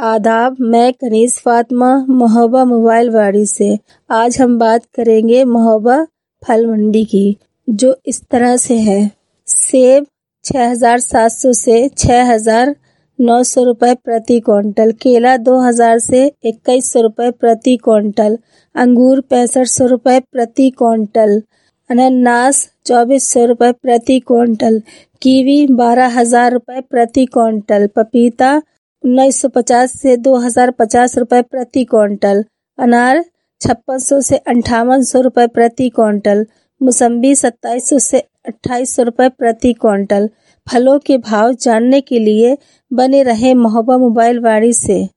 आदाब, मैं कनीज़ फातिमा महोबा मोबाइल वाड़ी से। आज हम बात करेंगे महोबा फल मंडी की, जो इस तरह से है। सेब 6,700 से 6,900 रुपए प्रति क्विंटल, केला 2,000 से 2,100 रुपए प्रति क्विंटल, अंगूर 6,500 रुपए प्रति क्विंटल, अनानास 2,400 रुपए प्रति क्विंटल, कीवी 12,000 रुपए प्रति क्विंटल, पपीता 1,950 से 2,050 रुपए प्रति क्विंटल, अनार 5,600 से 5,800 रुपए प्रति क्विंटल, मौसम्बी 2,700 से 2,800 रुपए प्रति क्विंटल। फलों के भाव जानने के लिए बने रहे महोबा मोबाइल वाड़ी से।